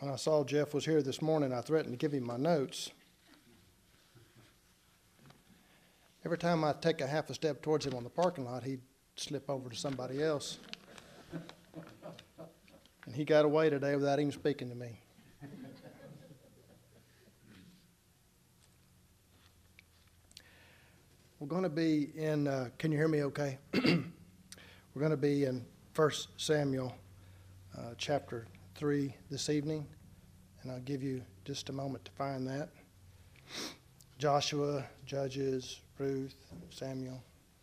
When I saw Jeff was here this morning, I threatened to give him my notes. Every time I take a half a step towards him on the parking lot, he'd slip over to somebody else. And he got away today without even speaking to me. We're going to be in, can you hear me okay? We're going to be in 1 Samuel chapter 3 this evening, and I'll give you just a moment to find that. Joshua, Judges, Ruth, Samuel.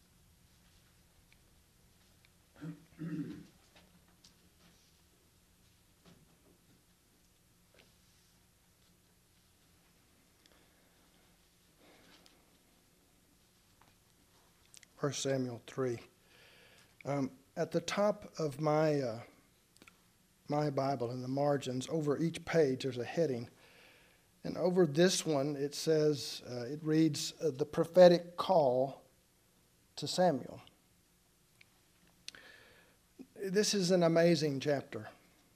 First Samuel 3. At the top of my Bible, in the margins, over each page, there's a heading. And over this one, it says, it reads, the prophetic call to Samuel. This is an amazing chapter.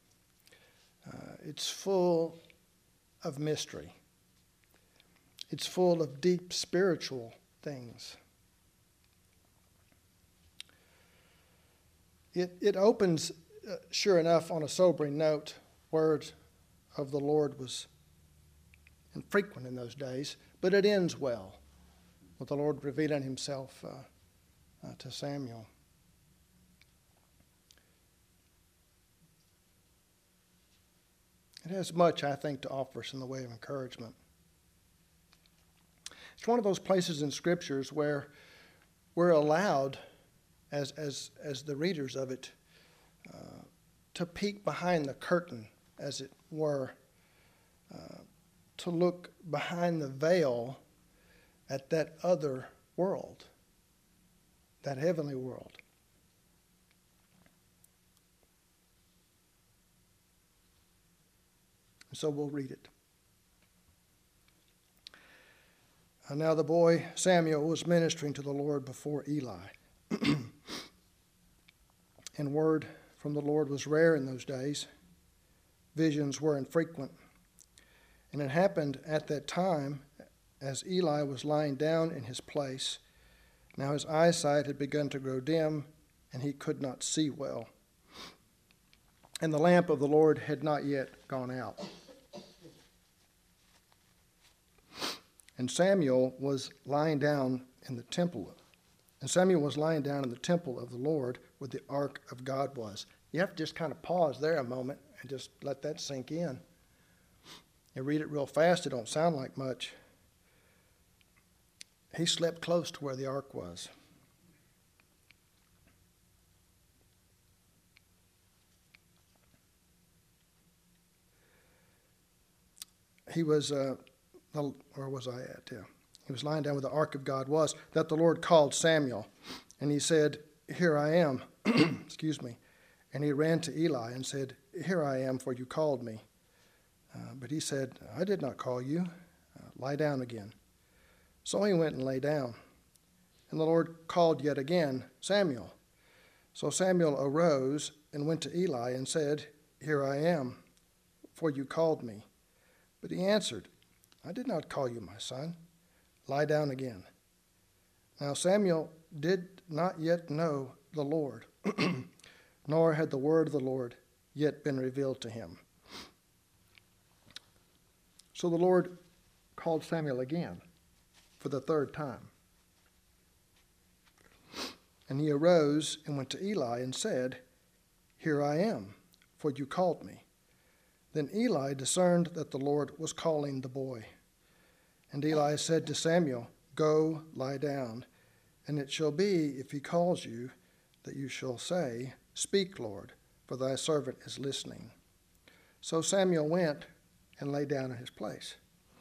It's full of mystery. It's full of deep spiritual things. It opens, sure enough, on a sobering note. Word of the Lord was infrequent in those days, but it ends well, with the Lord revealing himself to Samuel. It has much, I think, to offer us in the way of encouragement. It's one of those places in Scriptures where we're allowed, as the readers of it, to peek behind the curtain, as it were, to look behind the veil at that other world, that heavenly world. And so we'll read it. And now the boy Samuel was ministering to the Lord before Eli. And word from the Lord was rare in those days. Visions were infrequent. And it happened at that time, as Eli was lying down in his place. Now his eyesight had begun to grow dim, and he could not see well. And the lamp of the Lord had not yet gone out. And Samuel was lying down in the temple. And Samuel was lying down in the temple of the Lord where the ark of God was. You have to just kind of pause there a moment and just let that sink in. You read it real fast, it don't sound like much. He slept close to where the ark was. He was, where was I at? Yeah. He was lying down where the ark of God was, that the Lord called Samuel. And he said, "Here I am." Excuse me. And he ran to Eli and said, "Here I am, for you called me." But he said, "I did not call you. Lie down again." So he went and lay down. And the Lord called yet again, "Samuel." So Samuel arose and went to Eli and said, "Here I am, for you called me." But he answered, "I did not call you, my son. Lie down again." Now Samuel did not yet know the Lord, nor had the word of the Lord yet been revealed to him. So the Lord called Samuel again for the third time. And he arose and went to Eli and said, "Here I am, for you called me." Then Eli discerned that the Lord was calling the boy. And Eli said to Samuel, "Go, lie down, and it shall be, if he calls you, that you shall say, 'Speak, Lord, for thy servant is listening.'" So Samuel went and lay down in his place.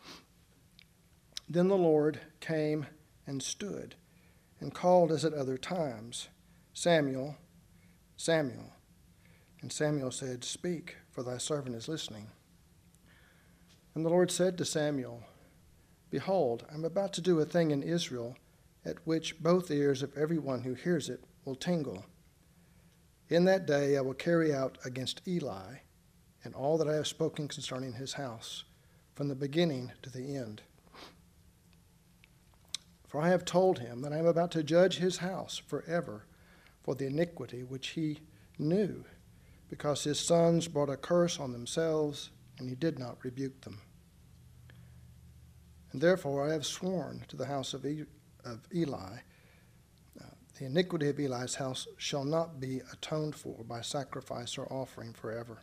Then the Lord came and stood and called as at other times, "Samuel, Samuel." And Samuel said, "Speak, for thy servant is listening." And the Lord said to Samuel, "Behold, I am about to do a thing in Israel at which both ears of everyone who hears it will tingle. In that day I will carry out against Eli in all that I have spoken concerning his house, from the beginning to the end. For I have told him that I am about to judge his house forever for the iniquity which he knew, because his sons brought a curse on themselves, and he did not rebuke them. And therefore I have sworn to the house of Eli, the iniquity of Eli's house shall not be atoned for by sacrifice or offering forever.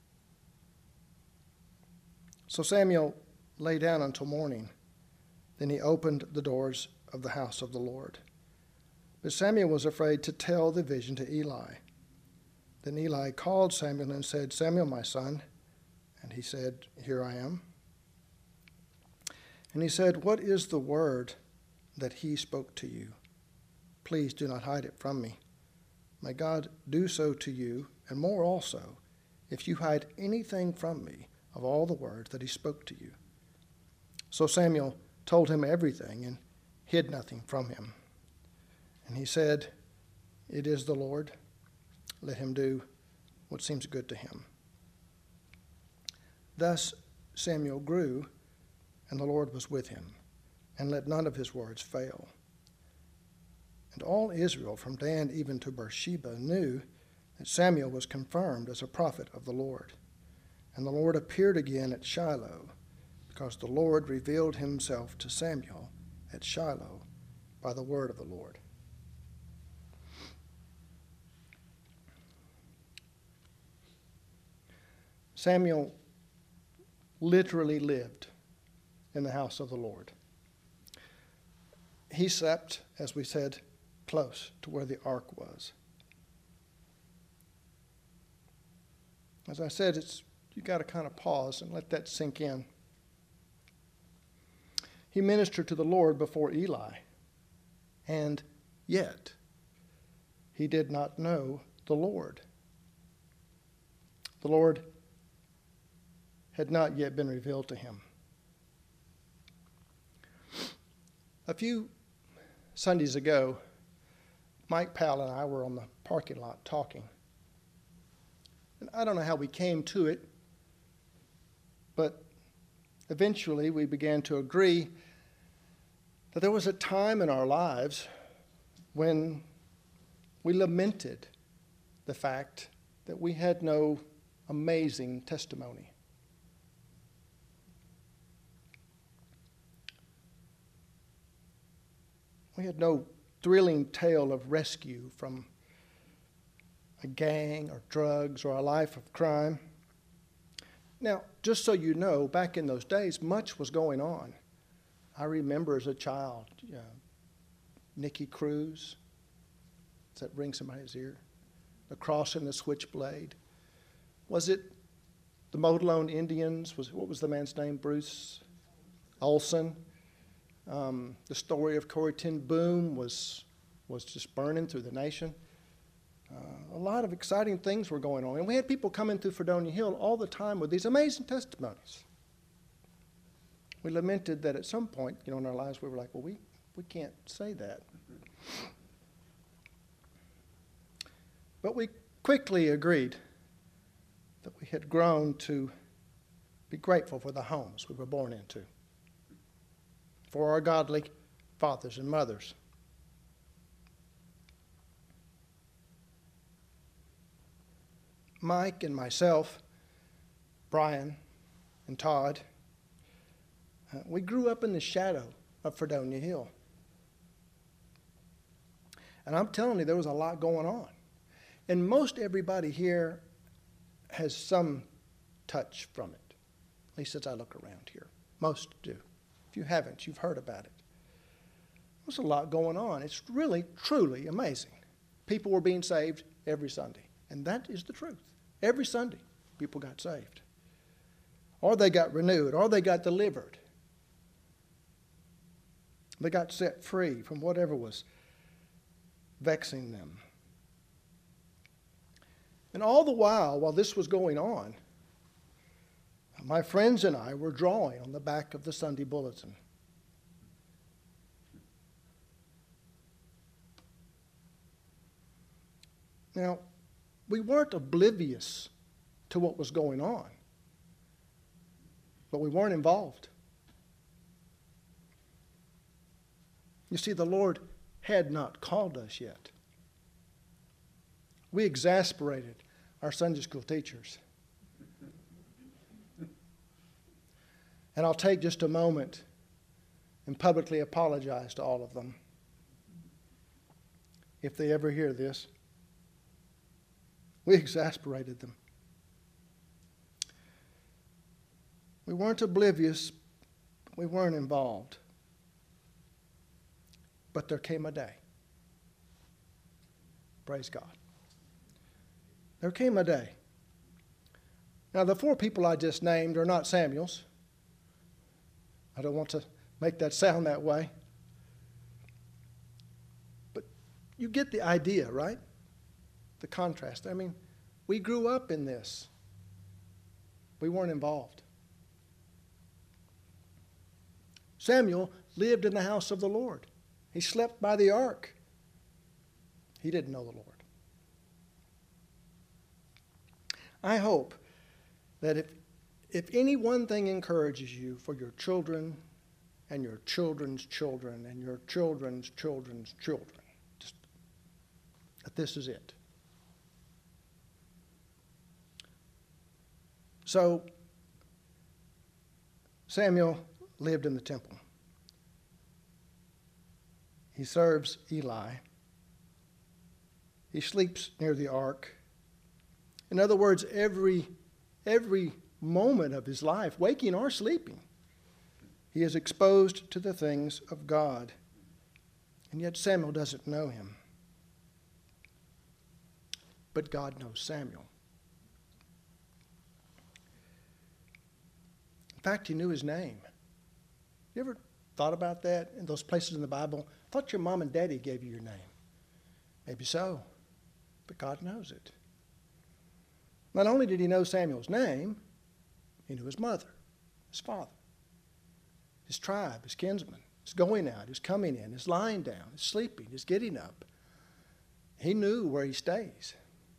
So Samuel lay down until morning. Then he opened the doors of the house of the Lord. But Samuel was afraid to tell the vision to Eli. Then Eli called Samuel and said, Samuel, my son. And he said, Here I am. And he said, What is the word that he spoke to you? Please do not hide it from me. May God do so to you, and more also, if you hide anything from me of all the words that he spoke to you. So Samuel told him everything and hid nothing from him. And he said, It is the Lord. Let him do what seems good to him. Thus Samuel grew, and the Lord was with him, and let none of his words fail. And all Israel, from Dan even to Beersheba, knew that Samuel was confirmed as a prophet of the Lord. And the Lord appeared again at Shiloh, because the Lord revealed himself to Samuel at Shiloh by the word of the Lord. Samuel literally lived in the house of the Lord. He slept, as we said, close to where the ark was. As I said, you got to kind of pause and let that sink in. He ministered to the Lord before Eli, and yet he did not know the Lord. The Lord had not yet been revealed to him. A few Sundays ago, Mike Powell and I were on the parking lot talking. And I don't know how we came to it, but eventually we began to agree that there was a time in our lives when we lamented the fact that we had no amazing testimony. We had no thrilling tale of rescue from a gang or drugs or a life of crime. Now, just so you know, back in those days, much was going on. I remember as a child, Nicky Cruz. Does that ring somebody's ear? The Cross and the Switchblade. Was it the Modelone Indians? What was the man's name? Bruce Olson. The story of Corrie ten Boom was just burning through the nation. A lot of exciting things were going on. And we had people coming through Fredonia Hill all the time with these amazing testimonies. We lamented that at some point, in our lives, we were like, well, we can't say that. But we quickly agreed that we had grown to be grateful for the homes we were born into, for our godly fathers and mothers. Mike and myself, Brian and Todd, we grew up in the shadow of Fredonia Hill. And I'm telling you, there was a lot going on. And most everybody here has some touch from it, at least as I look around here. Most do. If you haven't, you've heard about it. There's a lot going on. It's really, truly amazing. People were being saved every Sunday. And that is the truth. Every Sunday, people got saved. Or they got renewed, or they got delivered. They got set free from whatever was vexing them. And all the while this was going on, my friends and I were drawing on the back of the Sunday bulletin. Now, we weren't oblivious to to what was going on. But we weren't involved. You see, the Lord had not called us yet. We exasperated our Sunday school teachers. And I'll take just a moment and publicly apologize to all of them if they ever hear this. We exasperated them. We weren't oblivious. We weren't involved. But there came a day. Praise God. There came a day. Now, the 4 people I just named are not Samuel's. I don't want to make that sound that way. But you get the idea, right? The contrast. I mean, we grew up in this. We weren't involved. Samuel lived in the house of the Lord. He slept by the ark. He didn't know the Lord. I hope that if any one thing encourages you for your children and your children's children and your children's children's children, just that this is it. So, Samuel lived in the temple. He serves Eli. He sleeps near the ark. In other words, every moment of his life, waking or sleeping, he is exposed to the things of God. And yet Samuel doesn't know him. But God knows Samuel. In fact, he knew his name. You ever thought about that in those places in the Bible? I thought your mom and daddy gave you your name. Maybe so, but God knows it. Not only did he know Samuel's name, he knew his mother, his father, his tribe, his kinsmen, his going out, his coming in, his lying down, his sleeping, his getting up. He knew where he stays.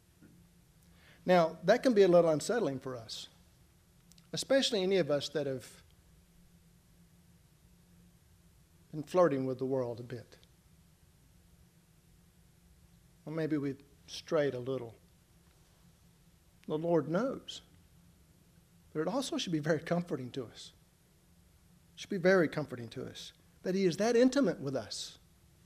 Now, that can be a little unsettling for us, especially any of us that have been flirting with the world a bit. Well, maybe we've strayed a little. The Lord knows. But it also should be very comforting to us. It should be very comforting to us that he is that intimate with us.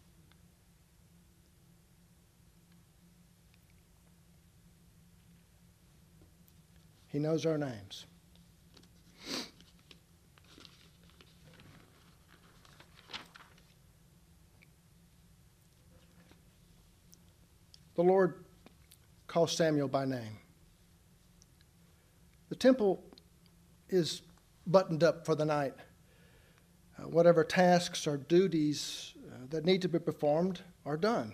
He knows our names. The Lord calls Samuel by name. The temple is buttoned up for the night. Whatever tasks or duties that need to be performed are done.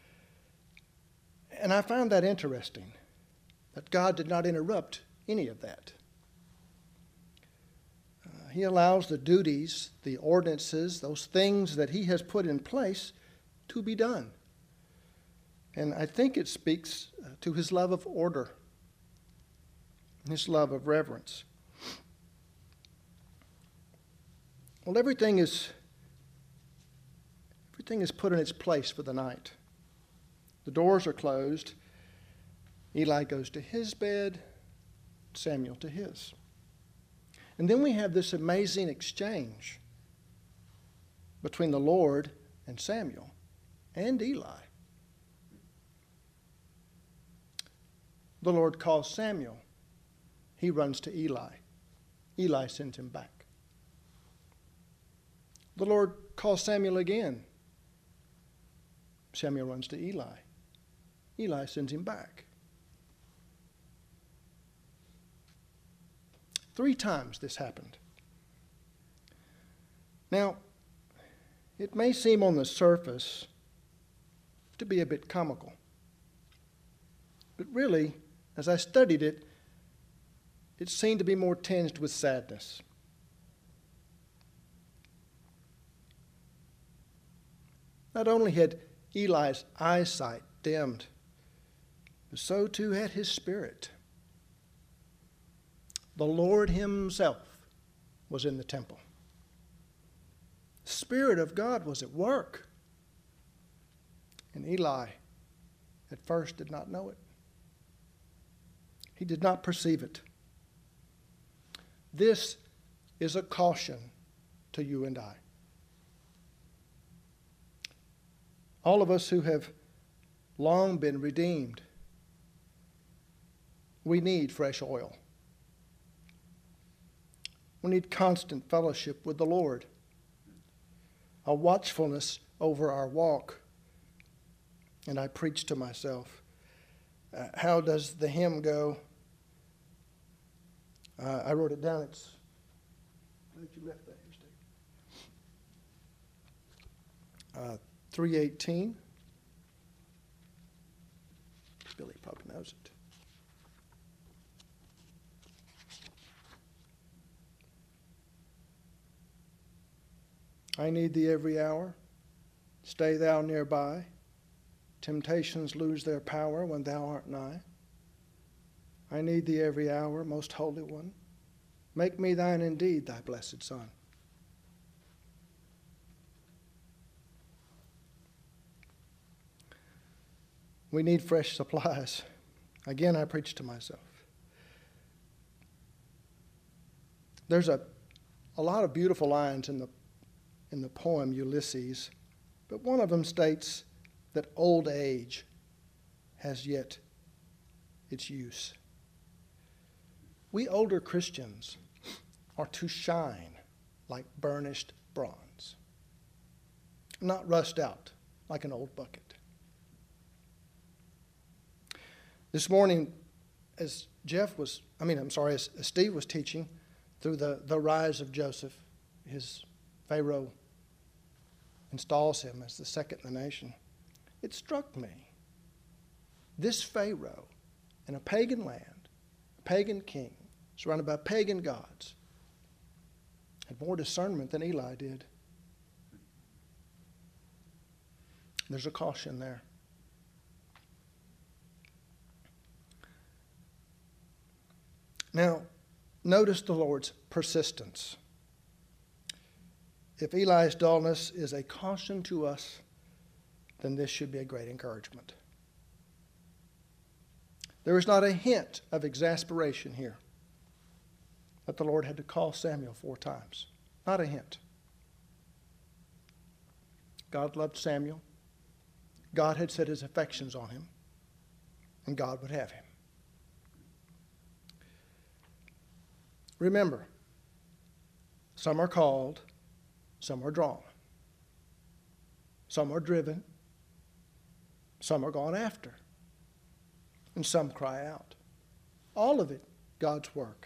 And I found that interesting, that God did not interrupt any of that. He allows the duties, the ordinances, those things that he has put in place to be done. And I think it speaks to his love of order, his love of reverence. Well, everything is put in its place for the night. The doors are closed. Eli goes to his bed, Samuel to his. And then we have this amazing exchange between the Lord and Samuel and Eli. The Lord calls Samuel. He runs to Eli. Eli sends him back. The Lord calls Samuel again. Samuel runs to Eli. Eli sends him back. 3 times this happened. Now, it may seem on the surface to be a bit comical. But really, as I studied it, it seemed to be more tinged with sadness. Not only had Eli's eyesight dimmed, but so too had his spirit. The Lord himself was in the temple. The Spirit of God was at work. And Eli at first did not know it. He did not perceive it. This is a caution to you and I. All of us who have long been redeemed, we need fresh oil. We need constant fellowship with the Lord, a watchfulness over our walk. And I preach to myself. How does the hymn go? I wrote it down. It's glad you left that here, Steve. 318. Billy probably knows it. I need thee every hour. Stay thou nearby. Temptations lose their power when thou art nigh. I need thee every hour, most holy one. Make me thine indeed, thy blessed Son. We need fresh supplies. Again, I preach to myself. There's a lot of beautiful lines in the poem Ulysses, but one of them states that old age has yet its use. We older Christians are to shine like burnished bronze, not rust out like an old bucket. This morning, as Steve was teaching through the rise of Joseph, Pharaoh installs him as the second in the nation. It struck me, this Pharaoh in a pagan land, a pagan king, surrounded by pagan gods, had more discernment than Eli did. There's a caution there. Now, notice the Lord's persistence. If Eli's dullness is a caution to us, then this should be a great encouragement. There is not a hint of exasperation here that the Lord had to call Samuel 4 times. Not a hint. God loved Samuel. God had set his affections on him, and God would have him. Remember, some are called, some are drawn. Some are driven, some are gone after, and some cry out. All of it, God's work.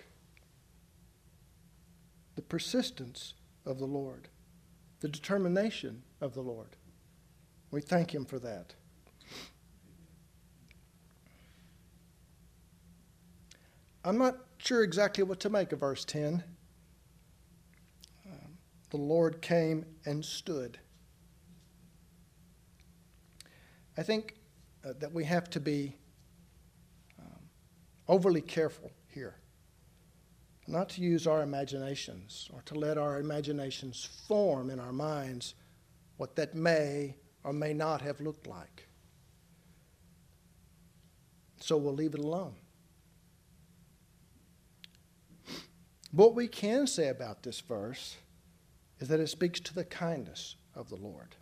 The persistence of the Lord, the determination of the Lord. We thank him for that. I'm not sure exactly what to make of verse 10. The Lord came and stood. I think that we have to be overly careful here, not to use our imaginations or to let our imaginations form in our minds what that may or may not have looked like. So we'll leave it alone. What we can say about this verse is that it speaks to the kindness of the Lord.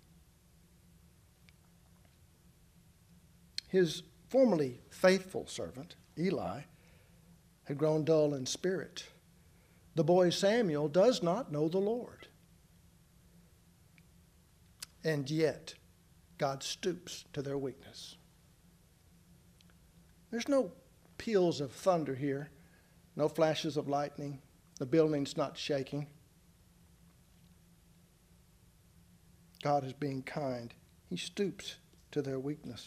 His formerly faithful servant, Eli, had grown dull in spirit. The boy Samuel does not know the Lord. And yet, God stoops to their weakness. There's no peals of thunder here, no flashes of lightning. The building's not shaking. God is being kind. He stoops to their weakness.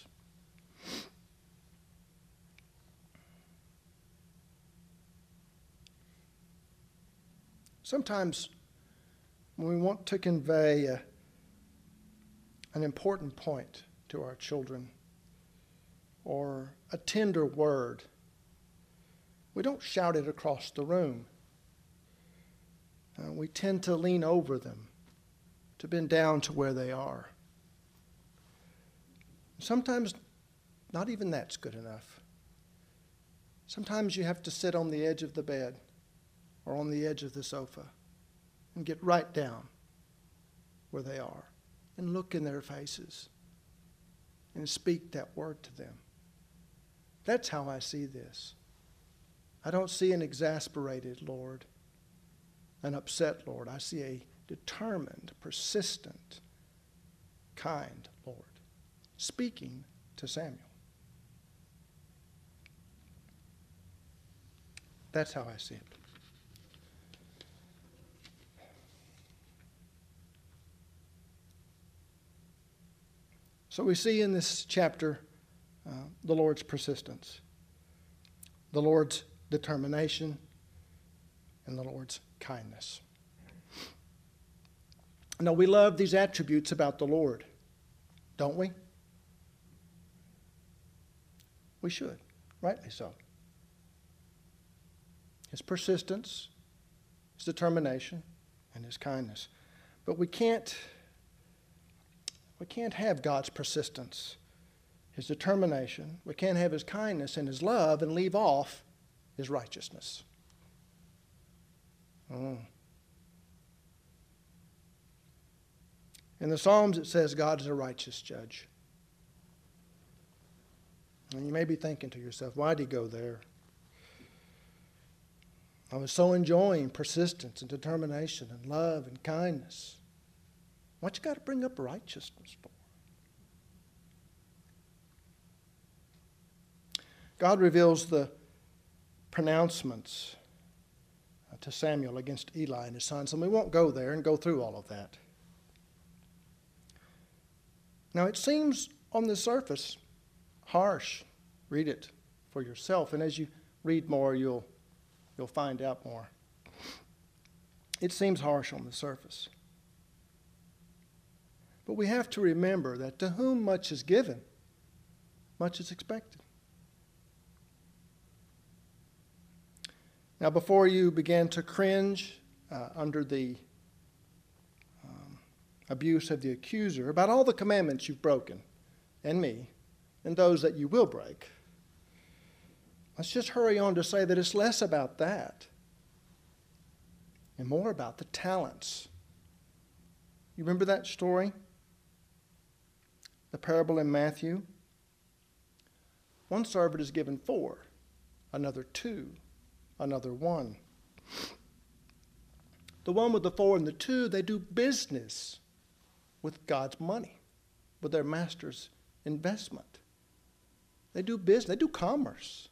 Sometimes when we want to convey an important point to our children or a tender word, We don't shout it across the room. We tend to lean over them, to bend down to where they are. Sometimes not even that's good enough. Sometimes you have to sit on the edge of the bed or on the edge of the sofa and get right down where they are and look in their faces and speak that word to them. That's how I see this. I don't see an exasperated Lord, an upset Lord. I see a determined, persistent, kind Lord speaking to Samuel. That's how I see it. So we see in this chapter the Lord's persistence, the Lord's determination, and the Lord's kindness. Now, we love these attributes about the Lord, don't we? We should, rightly so. His persistence, his determination, and his kindness. But we can't have God's persistence, his determination. We can't have his kindness and his love and leave off his righteousness. In the Psalms it says God is a righteous judge. And you may be thinking to yourself, why did he go there? I was so enjoying persistence and determination and love and kindness. What you got to bring up righteousness for? God reveals the pronouncements to Samuel against Eli and his sons, and we won't go there and go through all of that. Now, it seems on the surface harsh. Read it for yourself, and as you read more, you'll find out more. It seems harsh on the surface. But we have to remember that to whom much is given, much is expected. Now, before you begin to cringe under the abuse of the accuser about all the commandments you've broken, and me, and those that you will break, let's just hurry on to say that it's less about that and more about the talents. You remember that story? The parable in Matthew? One servant is given 4, another 2, another 1. The one with the 4 and the 2, they do business with God's money, with their master's investment. They do business, they do commerce.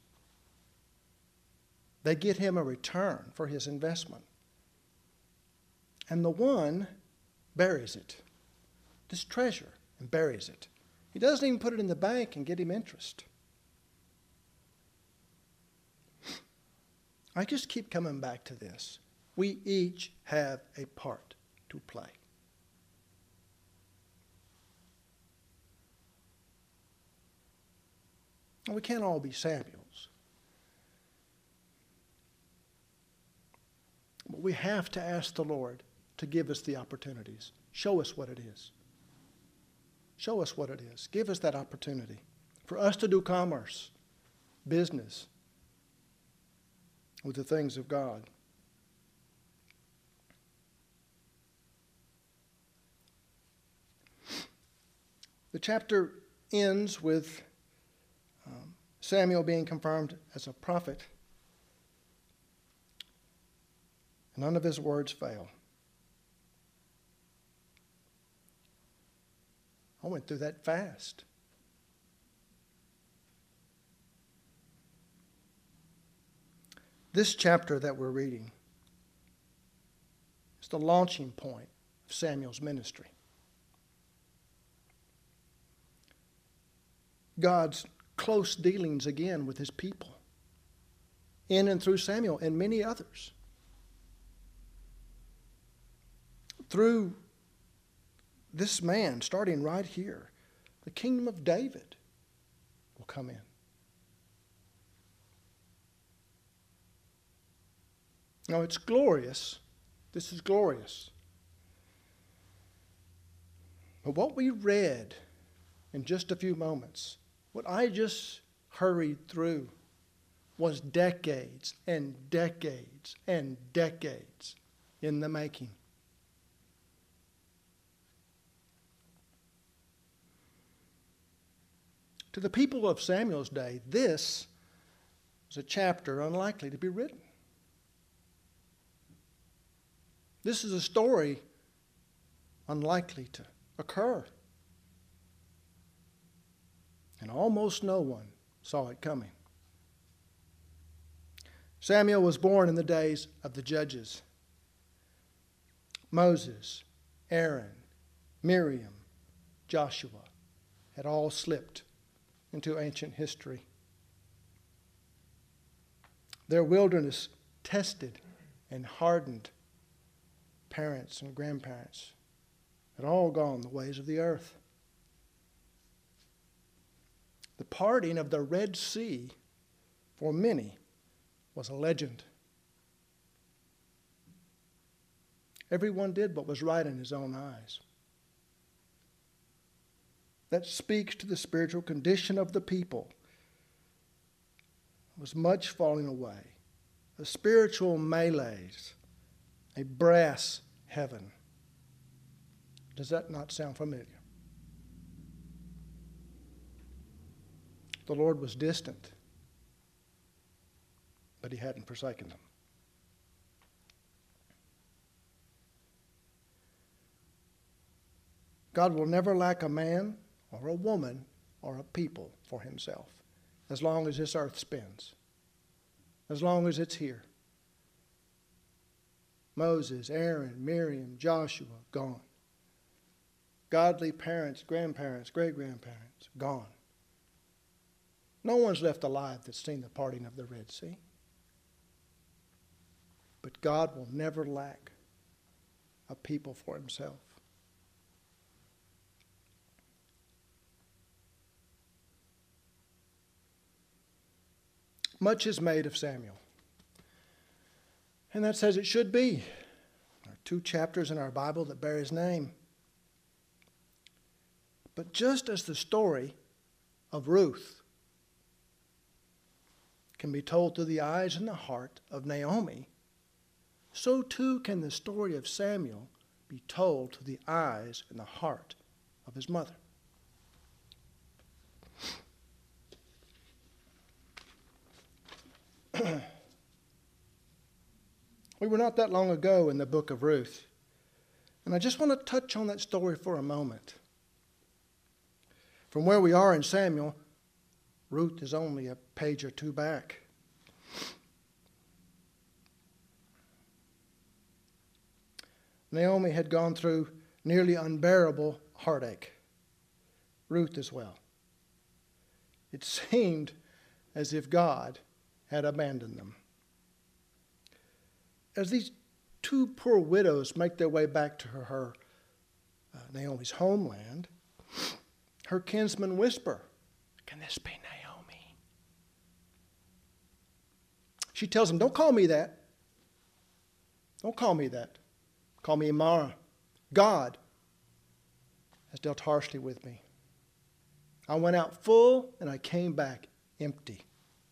They get him a return for his investment. And the one buries it, this treasure, and buries it. He doesn't even put it in the bank and get him interest. I just keep coming back to this. We each have a part to play. We can't all be Samuels. But we have to ask the Lord to give us the opportunities. Show us what it is. Show us what it is. Give us that opportunity for us to do commerce, business with the things of God. The chapter ends with Samuel being confirmed as a prophet. None of his words fail. I went through that fast. This chapter that we're reading is the launching point of Samuel's ministry. God's close dealings again with his people, in and through Samuel and many others. Through this man, starting right here, the kingdom of David will come in. No, it's glorious. This is glorious. But what we read in just a few moments, what I just hurried through, was decades and decades and decades in the making. To the people of Samuel's day, this was a chapter unlikely to be written. This is a story unlikely to occur. And almost no one saw it coming. Samuel was born in the days of the judges. Moses, Aaron, Miriam, Joshua had all slipped into ancient history. Their wilderness tested and hardened parents and grandparents had all gone the ways of the earth. The parting of the Red Sea for many was a legend. Everyone did what was right in his own eyes. That speaks to the spiritual condition of the people. There was much falling away, a spiritual malaise, a brass heaven. Does that not sound familiar? The Lord was distant, but he hadn't forsaken them. God will never lack a man or a woman or a people for himself as long as this earth spins, as long as it's here. Moses, Aaron, Miriam, Joshua, gone. Godly parents, grandparents, great-grandparents, gone. No one's left alive that's seen the parting of the Red Sea. But God will never lack a people for himself. Much is made of Samuel. And that's as it should be. There are 2 chapters in our Bible that bear his name. But just as the story of Ruth can be told through the eyes and the heart of Naomi, so too can the story of Samuel be told through the eyes and the heart of his mother. We were not that long ago in the book of Ruth, and I just want to touch on that story for a moment. From where we are in Samuel, Ruth is only a page or 2 back. Naomi had gone through nearly unbearable heartache. Ruth as well. It seemed as if God had abandoned them. As these 2 poor widows make their way back to Naomi's homeland, her kinsmen whisper, "Can this be Naomi?" She tells them, "Don't call me that. Don't call me that. Call me Mara. God has dealt harshly with me. I went out full and I came back empty."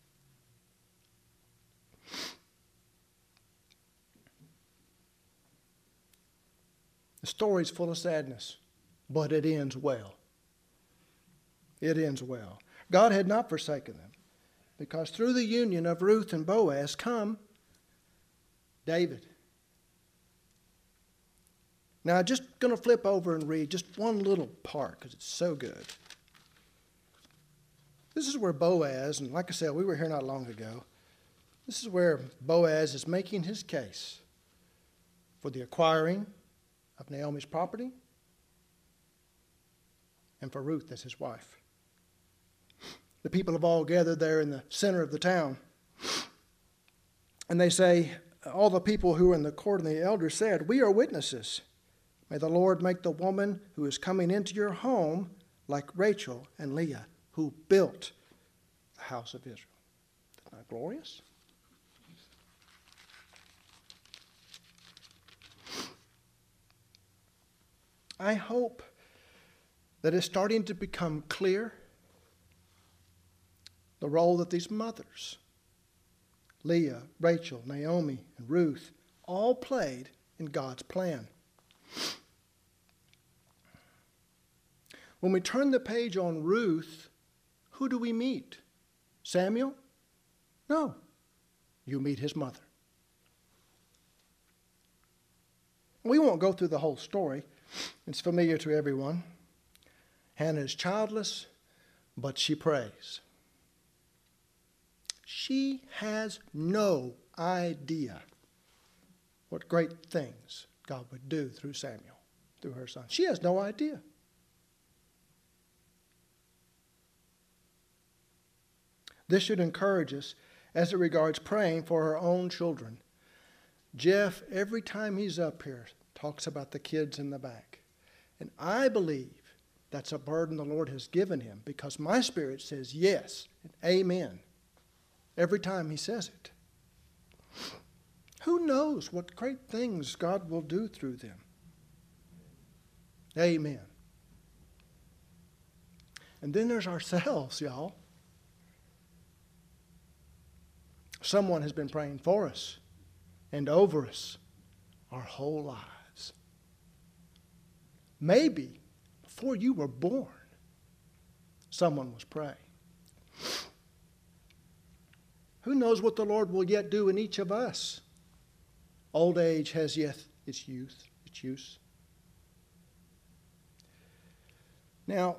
The story's full of sadness, but it ends well. It ends well. God had not forsaken them, because through the union of Ruth and Boaz come David. Now, I'm just going to flip over and read just one little part because it's so good. This is where Boaz, and like I said, we were here not long ago. This is where Boaz is making his case for the acquiring of Naomi's property and for Ruth as his wife. The people have all gathered there in the center of the town. And they say, all the people who were in the court and the elders said, "We are witnesses. May the Lord make the woman who is coming into your home like Rachel and Leah, who built the house of Israel." Isn't that glorious? I hope that it's starting to become clear the role that these mothers, Leah, Rachel, Naomi, and Ruth, all played in God's plan. When we turn the page on Ruth, who do we meet? Samuel? No. You meet his mother. We won't go through the whole story. It's familiar to everyone. Hannah is childless, but she prays. She has no idea what great things God would do through Samuel, through her son. She has no idea. This should encourage us as it regards praying for our own children. Jeff, every time he's up here, talks about the kids in the back. And I believe that's a burden the Lord has given him, because my spirit says yes and amen every time he says it. Who knows what great things God will do through them? Amen. And then there's ourselves, y'all. Someone has been praying for us and over us our whole lives. Maybe before you were born, someone was praying. Who knows what the Lord will yet do in each of us? Old age has yet its use. Now,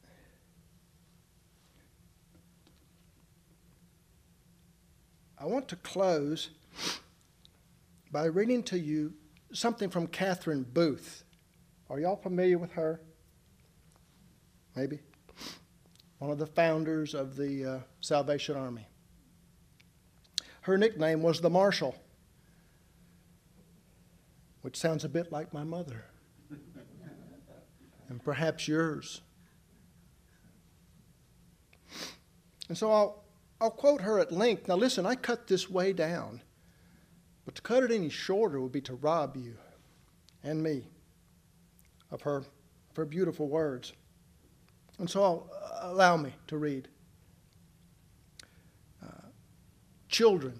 I want to close by reading to you something from Catherine Booth. Are y'all familiar with her? Maybe. One of the founders of the Salvation Army. Her nickname was the Marshal, which sounds a bit like my mother, and perhaps yours. And so I'll quote her at length. Now listen, I cut this way down, but to cut it any shorter would be to rob you and me of her beautiful words. And so allow me to read. Children.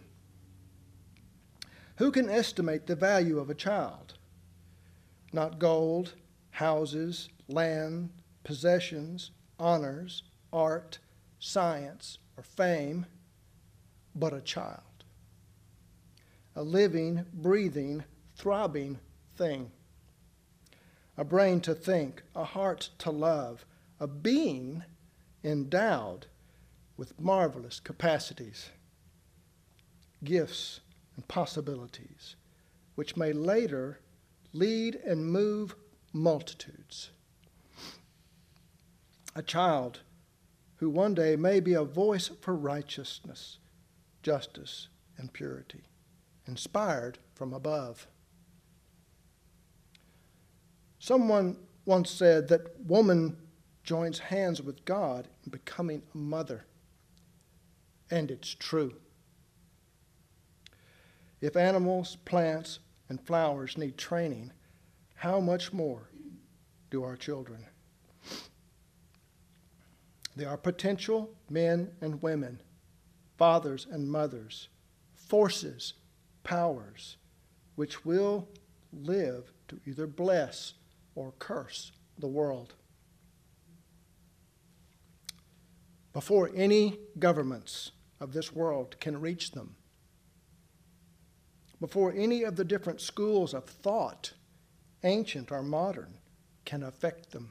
Who can estimate the value of a child? Not gold, houses, land, possessions, honors, art, science, or fame, but a child. A living, breathing, throbbing thing. A brain to think, a heart to love, a being endowed with marvelous capacities, gifts, and possibilities, which may later lead and move multitudes. A child who one day may be a voice for righteousness, justice, and purity, inspired from above. Someone once said that woman joins hands with God in becoming a mother, and it's true. If animals, plants, and flowers need training, how much more do our children? They are potential men and women, fathers and mothers, forces, powers, which will live to either bless or curse the world. Before any governments of this world can reach them, before any of the different schools of thought, ancient or modern, can affect them,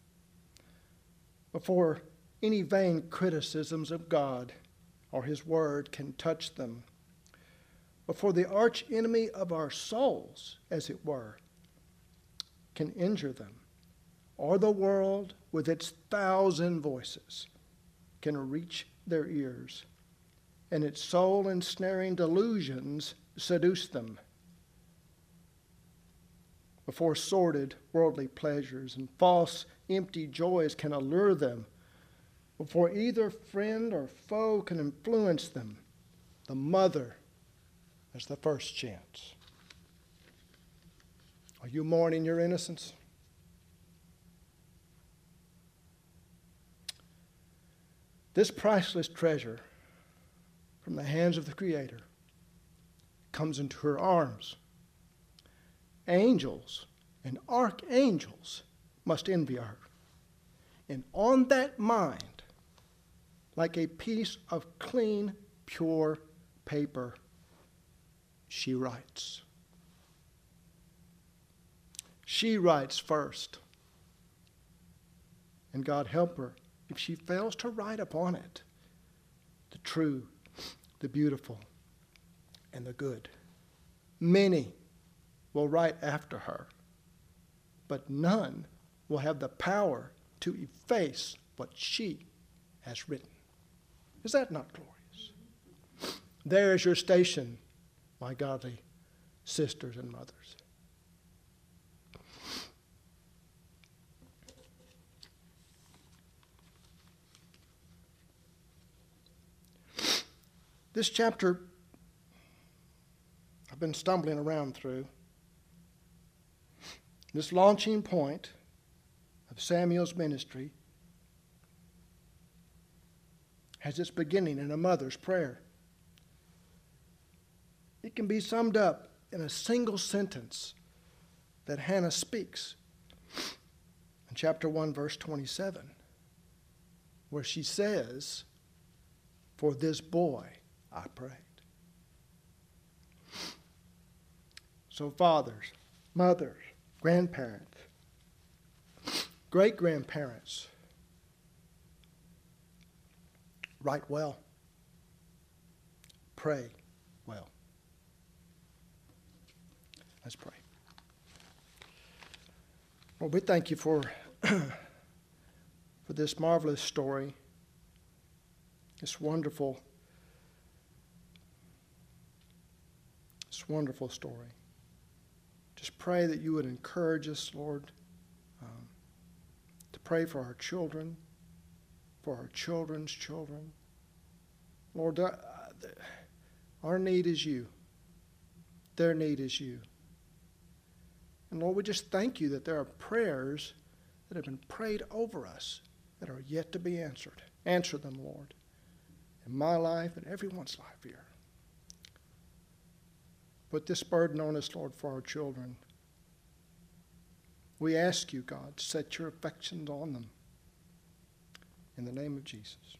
before any vain criticisms of God or His Word can touch them, before the arch enemy of our souls, as it were, can injure them, or the world with its 1,000 voices can reach their ears, and its soul-ensnaring delusions seduce them, before sordid worldly pleasures and false empty joys can allure them, before either friend or foe can influence them, the mother has the first chance. Are you mourning your innocence? This priceless treasure from the hands of the Creator comes into her arms. Angels and archangels must envy her. And on that mind, like a piece of clean, pure paper, she writes. She writes first. And God help her if she fails to write upon it the true, the beautiful, and the good. Many will write after her, but none will have the power to efface what she has written. Is that not glorious? There is your station, my godly sisters and mothers. This chapter I've been stumbling around through. This launching point of Samuel's ministry has its beginning in a mother's prayer. It can be summed up in a single sentence that Hannah speaks in chapter 1, verse 27, where she says, "For this boy I prayed." So fathers, mothers, grandparents, great-grandparents, write well, pray well. Let's pray. Lord, we thank you for this marvelous story, this wonderful story. Just pray that you would encourage us, Lord, to pray for our children, for our children's children. Lord, our need is you. Their need is you. And Lord, we just thank you that there are prayers that have been prayed over us that are yet to be answered. Answer them, Lord, in my life and everyone's life here. Put this burden on us, Lord, for our children. We ask you, God, set your affections on them. In the name of Jesus.